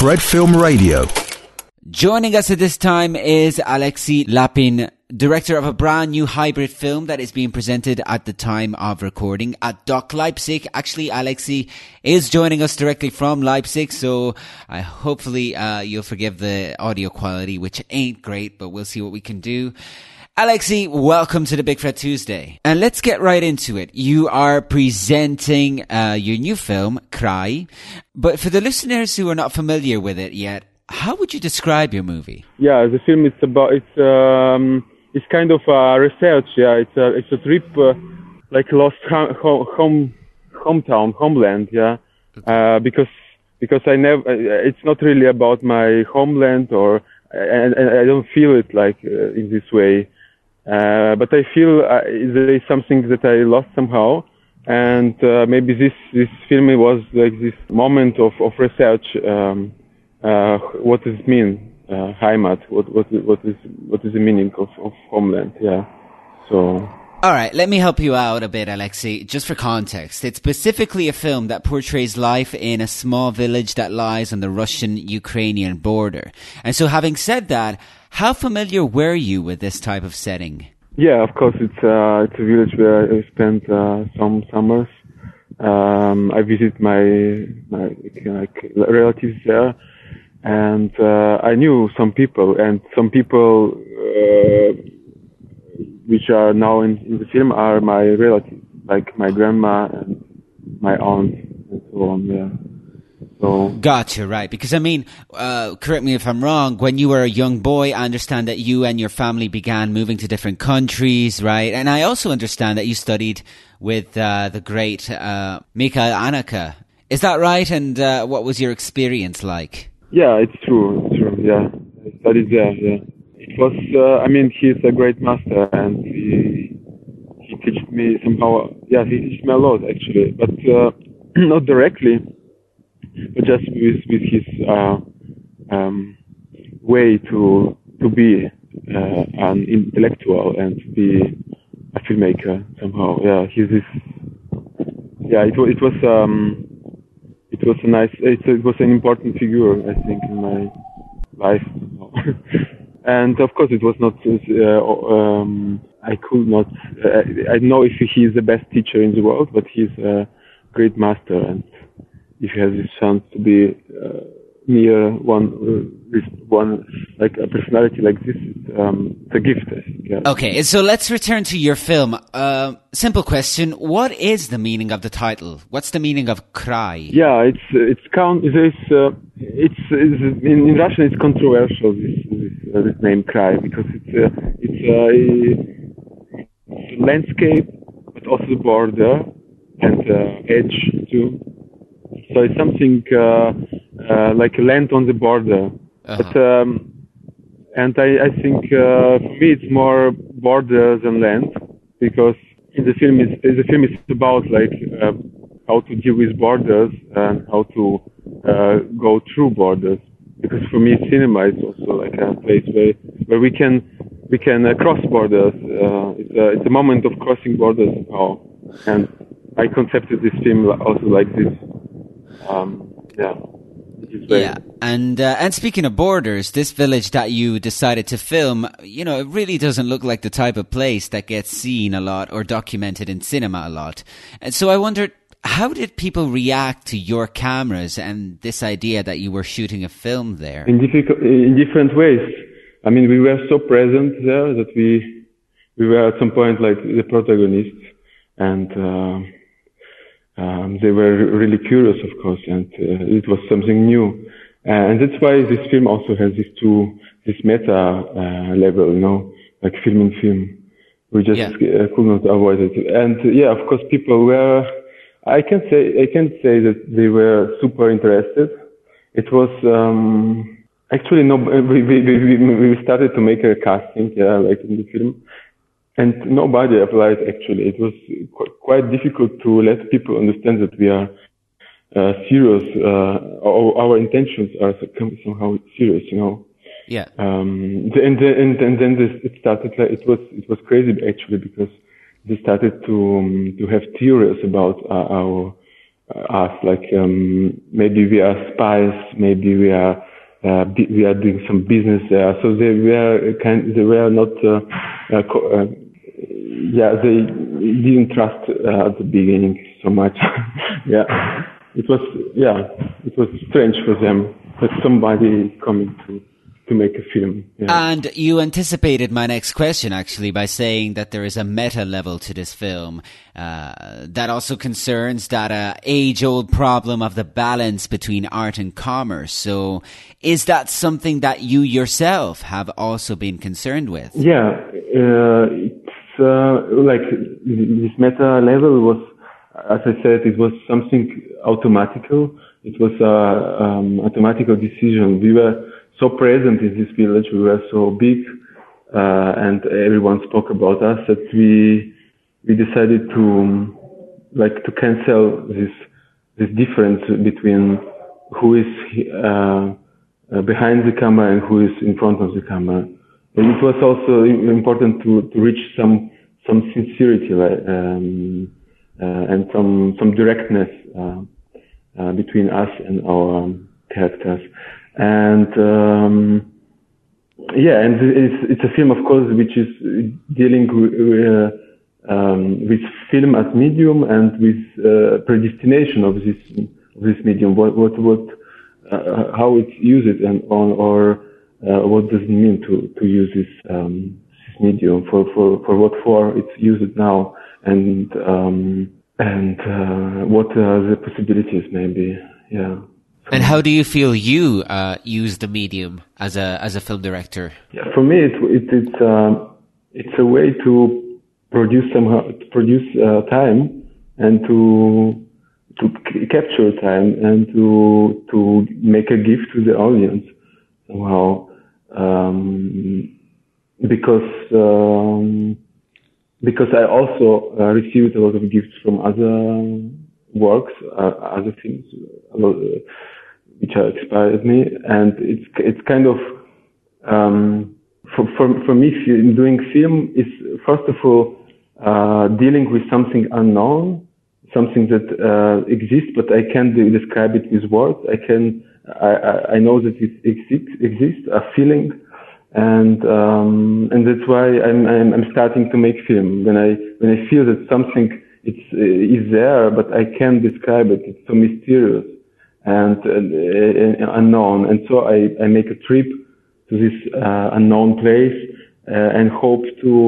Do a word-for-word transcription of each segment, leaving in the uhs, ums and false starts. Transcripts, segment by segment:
Fred Film Radio. Joining us at this time is Alexei Lapin, director of a brand new hybrid film that is being presented at the time of recording at Doc Leipzig. Actually, Alexei is joining us directly from Leipzig, so I hopefully uh, you'll forgive the audio quality, which ain't great, but we'll see what we can do. Alexei, welcome to the Big Fred Tuesday. And let's get right into it. You are presenting uh, your new film, Kraj. But for the listeners who are not familiar with it yet, how would you describe your movie? Yeah, the film is about, it's um, it's kind of a research, yeah. It's a, it's a trip, uh, like lost home, home, hometown, homeland, yeah. Uh, because, because I never, it's not really about my homeland or, and, and I don't feel it like uh, in this way. Uh, but I feel uh, there is something that I lost somehow, and uh, maybe this this film was like this moment of of research. Um, uh, what does it mean, uh, Heimat? What what what is what is the meaning of, of homeland? Yeah. So. All right, let me help you out a bit, Alexei. Just for context, it's specifically a film that portrays life in a small village that lies on the Russian-Ukrainian border. And so, having said that, how familiar were you with this type of setting? Yeah, of course, it's uh, it's a village where I spent uh, some summers. Um, I visit my my like, relatives there, and uh, I knew some people, and some people. Uh, which are now in, in the film are my relatives, like my grandma and my aunt and so on, yeah. So. Gotcha, right. Because, I mean, uh, correct me if I'm wrong, when you were a young boy, I understand that you and your family began moving to different countries, right? And I also understand that you studied with uh, the great uh, Mikhail Haneke. Is that right? And uh, what was your experience like? Yeah, it's true, it's true, yeah. I studied there, yeah. It was, uh, I mean, he's a great master, and he he taught me somehow, yeah, he taught me a lot, actually, but uh, not directly, but just with, with his uh, um, way to to be uh, an intellectual and to be a filmmaker somehow. Yeah, he's this, yeah, it, it was, um, it was a nice, it, it was an important figure, I think, in my life. And of course, it was not. Uh, um, I could not. Uh, I don't know if he is the best teacher in the world, but he's a great master. And if he has this chance to be uh, near one, uh, one like a personality like this, it's, um, it's a gift. I think. Yeah. Okay, so let's return to your film. Uh, simple question: what is the meaning of the title? What's the meaning of Kraj? Yeah, it's it's count. It's uh, it's, it's in, in Russian. It's controversial. This this, uh, this name Kraj, because it's uh, it's a uh, landscape, but also the border and uh, edge too. So it's something uh, uh, like land on the border. Uh-huh. But um, and I, I think uh, for me it's more border than land, because in the film is the film is about like uh, how to deal with borders and how to uh, go through borders. Because for me, cinema is also like a place where where we can we can uh, cross borders. Uh, it's, a, it's a moment of crossing borders somehow, and I concepted this film also like this. Um, yeah. Yeah, and uh, and speaking of borders, this village that you decided to film, you know, it really doesn't look like the type of place that gets seen a lot or documented in cinema a lot. And so I wondered, how did people react to your cameras and this idea that you were shooting a film there? In, difficult, in different ways. I mean, we were so present there that we we were at some point like the protagonists, and uh, um, they were really curious, of course, and uh, it was something new. Uh, and that's why this film also has this two, this meta uh, level, you know, like film in film. We just yeah. uh, could not avoid it. And uh, yeah, of course, people were. I can say I can say that they were super interested. It was um, actually no. We, we we we started to make a casting, yeah, like in the film, and nobody applied. Actually, it was qu- quite difficult to let people understand that we are uh, serious. Uh, our, our intentions are somehow serious, you know. Yeah. Um. And and and then this, it started. Like, it was it was crazy actually, because they started to um, to have theories about uh, our us. Like um, maybe we are spies, maybe we are uh, we are doing some business there. So they were kind, they were not. Uh, uh, co- uh, yeah, they didn't trust uh, at the beginning so much. yeah, it was yeah, it was strange for them that somebody coming to. to make a film. Yeah. And you anticipated my next question, actually, by saying that there is a meta level to this film uh, that also concerns that uh, age-old problem of the balance between art and commerce. So is that something that you yourself have also been concerned with? Yeah, uh, it's uh, like this meta level was, as I said, it was something automatical. It was a um, automatical decision. We were so present in this village, we were so big, uh, and everyone spoke about us that we we decided to um, like to cancel this this difference between who is uh, uh, behind the camera and who is in front of the camera. And it was also important to to reach some some sincerity, like, um, uh, and some some directness uh, uh, between us and our um, characters. And um, yeah, and it's it's a film, of course, which is dealing with, uh, um, with film as medium and with uh, predestination of this of this medium. What what what uh, how it's used and on or uh, what does it mean to to use this um, this medium for for for what for it's used now, and um, and uh, what are the possibilities maybe. Yeah. And how do you feel you uh, use the medium as a as a film director? Yeah, for me, it, it, it's uh, it's a way to produce somehow to produce uh, time and to to c- capture time and to to make a gift to the audience somehow, um, because um, because I also uh, received a lot of gifts from other works, uh, other films. Uh, which inspired me, and it's it's kind of um, for for for me doing film is first of all uh, dealing with something unknown, something that uh, exists, but I can't describe it with words. I can I I know that it exists, exists a feeling, and um, and that's why I'm, I'm I'm starting to make film when I when I feel that something it's uh, is there, but I can't describe it. It's so mysterious and uh, unknown, and so I, I make a trip to this uh, unknown place uh, and hope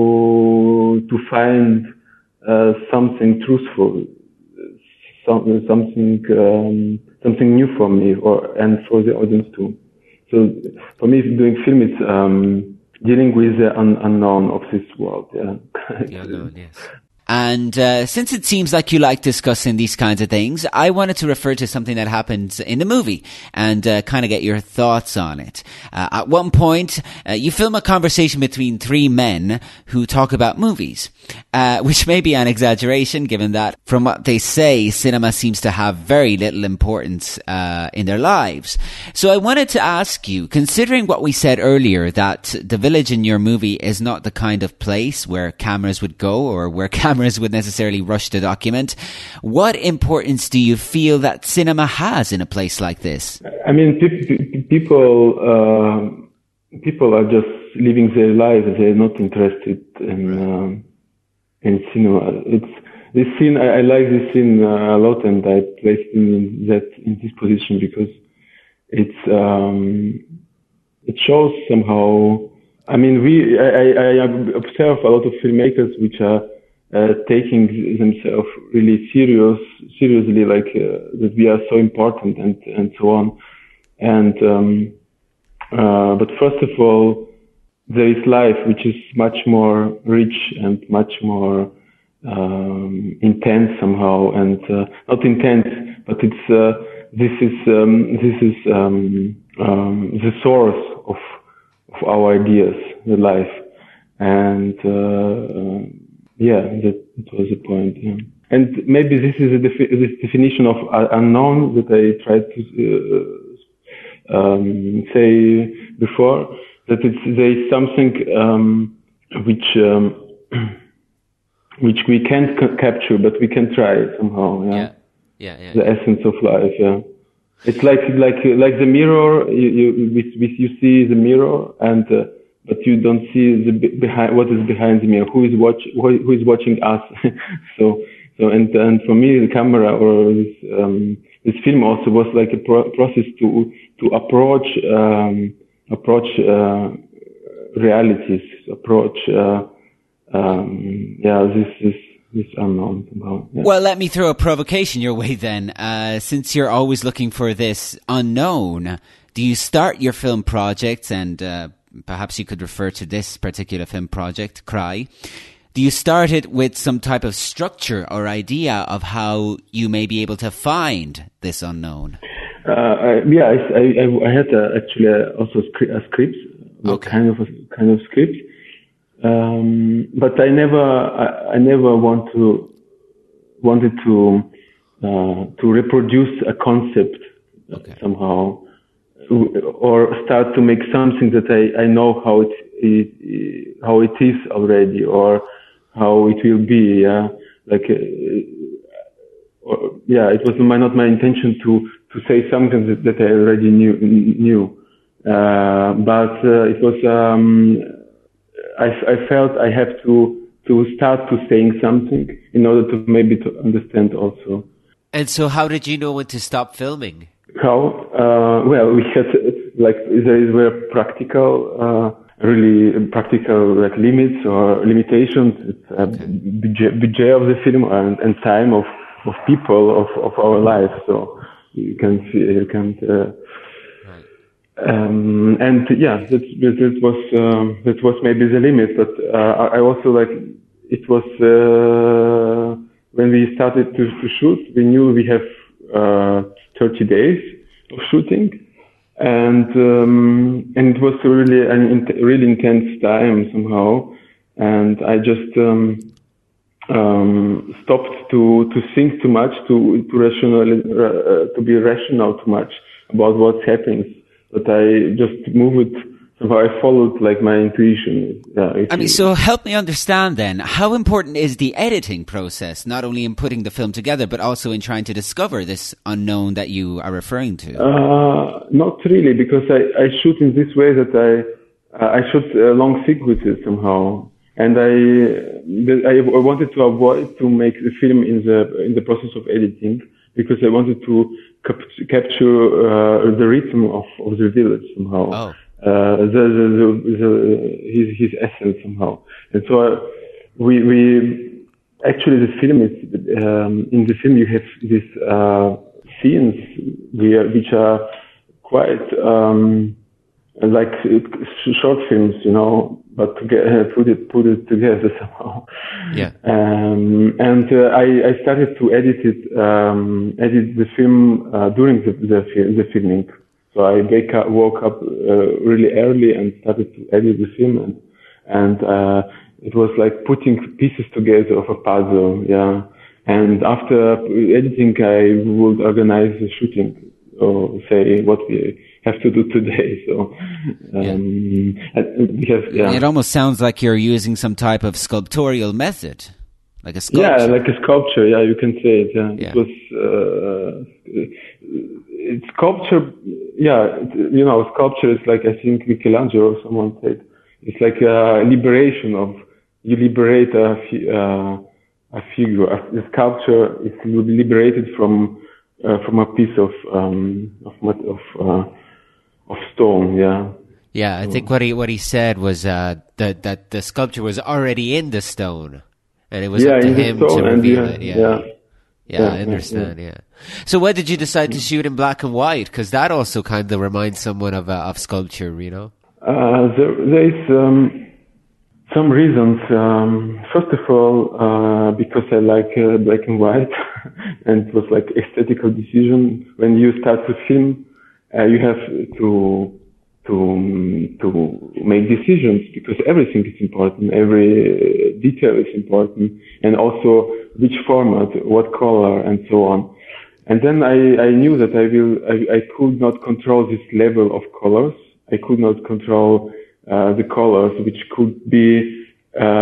to to find uh, something truthful, some, something um, something new for me, or and for the audience too. So for me, doing film is um, dealing with the un- unknown of this world. Yeah. The unknown, yes. And uh, since it seems like you like discussing these kinds of things, I wanted to refer to something that happened in the movie and uh, kind of get your thoughts on it. Uh, at one point, uh, you film a conversation between three men who talk about movies, uh, which may be an exaggeration given that, from what they say, cinema seems to have very little importance uh, in their lives. So I wanted to ask you, considering what we said earlier, that the village in your movie is not the kind of place where cameras would go or where cameras would necessarily rush to document. What importance do you feel that cinema has in a place like this? I mean, pe- people uh, people are just living their lives. They're not interested in um, in cinema. It's this scene. I, I like this scene uh, a lot, and I placed in that in this position because it's um, it shows somehow. I mean, we I, I, I observe a lot of filmmakers which are Uh, taking themselves really serious, seriously, like uh, that we are so important and and so on. And um, uh, but first of all, there is life, which is much more rich and much more um, intense somehow, and uh, not intense, but it's uh, this is um, this is um, um, the source of of our ideas, the life, and. Uh, Yeah, that, that was the point. Yeah. And maybe this is a defi- this definition of uh, unknown that I tried to uh, um, say before. That it's there is something um, which um, which we can't c- capture, but we can try somehow. Yeah. yeah. Yeah, yeah. The essence of life. Yeah. It's like like like the mirror. You you you see the mirror, and uh, but you don't see the behind what is behind the mirror. Who is watch who, who is watching us? so so and and for me, the camera or this um, this film also was like a pro- process to to approach um, approach uh, realities, approach uh, um, yeah this this. This unknown somehow. Yeah. Well, let me throw a provocation your way then. Uh, since you're always looking for this unknown, do you start your film projects, and uh, perhaps you could refer to this particular film project, Cry, do you start it with some type of structure or idea of how you may be able to find this unknown? Uh, I, yeah, I, I, I had uh, actually uh, also script, a script, okay. kind of a kind of script. Um, but I never, I, I never want to, wanted to, uh, to reproduce a concept okay. somehow, or start to make something that I, I know how it, it, how it is already, or how it will be. Yeah, like, uh, or, yeah, it was my, not my intention to, to say something that, that I already knew, knew. Uh, but, uh, it was, um, I, I felt I have to to start to saying something in order to maybe to understand also. And so, how did you know when to stop filming? How? Uh, well, we had like there were practical, uh, really practical like limits or limitations. It's a okay. budget, budget of the film and, and time of, of people of, of our life. So you can see you can. Uh, Um, and yeah, that, that was, um, that was maybe the limit, but, uh, I also like, it was, uh, when we started to, to shoot, we knew we have, uh, thirty days of shooting, and, um, and it was really an in- really intense time somehow, and I just, um, um, stopped to, to think too much, to, to rational, uh, to be rational too much about what's happening. But I just moved, somehow I followed like my intuition. Yeah, I mean, so help me understand then, how important is the editing process, not only in putting the film together, but also in trying to discover this unknown that you are referring to? Uh, not really, because I, I shoot in this way that I, uh, I shoot uh, long sequences somehow. And I, I wanted to avoid to make the film in the, in the process of editing, because I wanted to cap- capture uh, the rhythm of, of the village somehow, oh. uh, the, the, the, the his his essence somehow. And so uh, we we actually the film is um, in the film you have these uh, scenes where, which are quite um, like short films, you know, but to get, uh, put it put it together somehow. Yeah. Um, and uh, I, I started to edit it, um, edit the film uh, during the the, the filming. So I wake up, woke up uh, really early and started to edit the film, and and uh, it was like putting pieces together of a puzzle. Yeah. And after editing, I would organize the shooting, or say what we have to do today. So um, yeah. because yeah, it almost sounds like you're using some type of sculptorial method, like a sculpture. Yeah, like a sculpture. Yeah, you can say it. Yeah, yeah. It was uh, it's sculpture. Yeah, you know, sculpture is like, I think Michelangelo or someone said, it's like a liberation of you liberate a uh, a figure. The sculpture is liberated from uh, from a piece of um, of of uh, of stone. Yeah. Yeah, I think what he what he said was uh, that that the sculpture was already in the stone, and it was yeah, up to him to reveal yeah, it. Yeah. Yeah. Yeah, yeah, I understand. Yeah. yeah. So, why did you decide to shoot in black and white? Because that also kind of reminds someone of uh, of sculpture, you know. Uh, there, there is um, some reasons. Um, first of all, uh, because I like uh, black and white, and it was like aesthetical decision. When you start to film, uh, you have to to to make decisions, because everything is important. Every detail is important, and also which format, what color, and so on. And then I, I knew that I will I, I could not control this level of colors. I could not control uh, the colors, which could be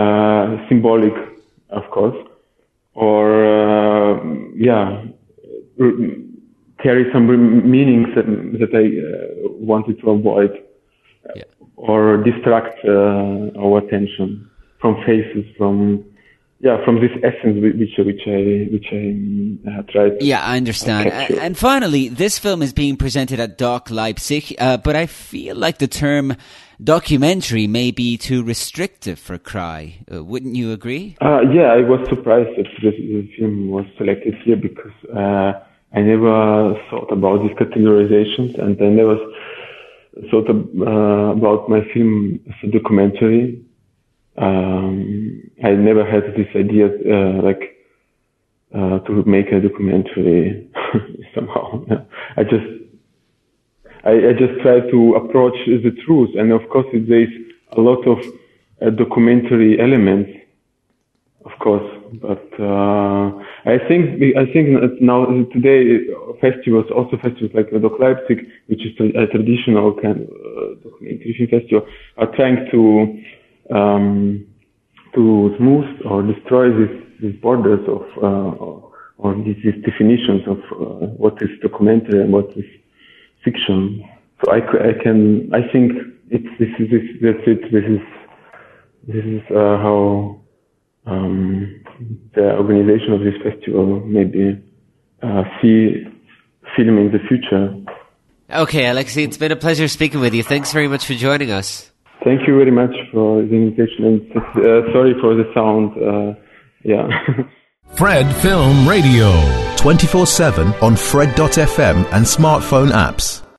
uh, symbolic, of course, or uh, yeah, carry some meanings that, that I uh, wanted to avoid, yeah. or distract uh, our attention from faces, from yeah, from this essence which which I which I uh, tried. Yeah, I understand. And, and finally, this film is being presented at Doc Leipzig, uh, but I feel like the term documentary may be too restrictive for Cry. Uh, wouldn't you agree? Uh, yeah, I was surprised that the, the film was selected here because uh, I never thought about these categorizations, and I never thought of, uh, about my film as a documentary. Um, I never had this idea, uh, like, uh, to make a documentary somehow. I just, I, I just try to approach the truth, and of course there's a lot of uh, documentary elements, of course. But uh, I think I think now today festivals, also festivals like the Doc Leipzig, which is a traditional kind of uh, documentary film festival, are trying to um, to smooth or destroy these these borders of uh, or, or these, these definitions of uh, what is documentary and what is fiction. So I, I can I think it's this is this that's it. This is this is uh, how um, the organization of this festival maybe uh, see film in the future. Okay, Alexei, it's been a pleasure speaking with you. Thanks very much for joining us. Thank you very much for the invitation, and uh, sorry for the sound. Uh, yeah. Fred Film Radio. twenty-four seven on Fred dot f m and smartphone apps.